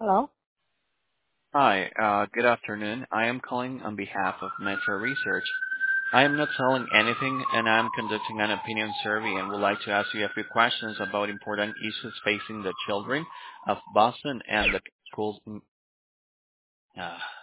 Hello? Hi, good afternoon. I am calling on behalf of Metro Research. I am not selling anything, and I am conducting an opinion survey and would like to ask you a few questions about important issues facing the children of Boston and the schools.